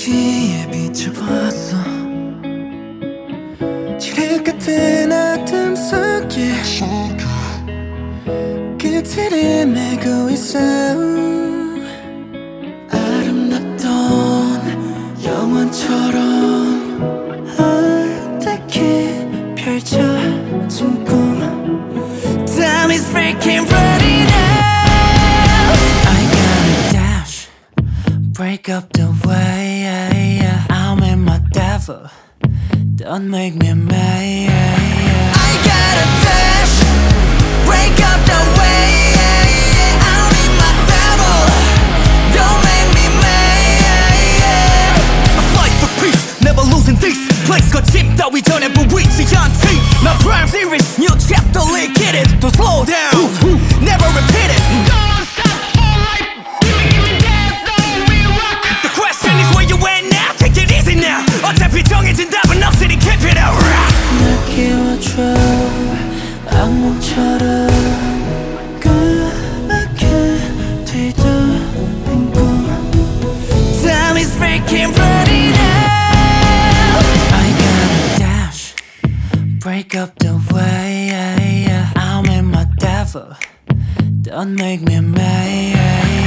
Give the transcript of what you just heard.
거기에 빛을 봤어. 칠흑 같은 어둠 속에 끝을 메고 있어. 아름답던 영원처럼 어떻게 펼쳐진 꿈. Time is breaking ready now. I gotta dash, break up the way. I'm in my devil, don't make me mad. I gotta dash, break up the way. I'm in my devil, don't make me mad. I fight for peace, never losing this place. 거침 따위 전에 보이지 않지. My prime series, new chapter, let's get it. Don't slow down, never repeat it. Don't stop for life, give me that, no, we rock. The question is where you at now, take it easy now. 어차피 정해진 답은 없으니 keep it out. 날 깨워줘 악몽처럼 까맣게 뒤덮인 꿈. Time is breaking ready now. I gotta dash, break up the way. I'm in my devil, don't make me mad.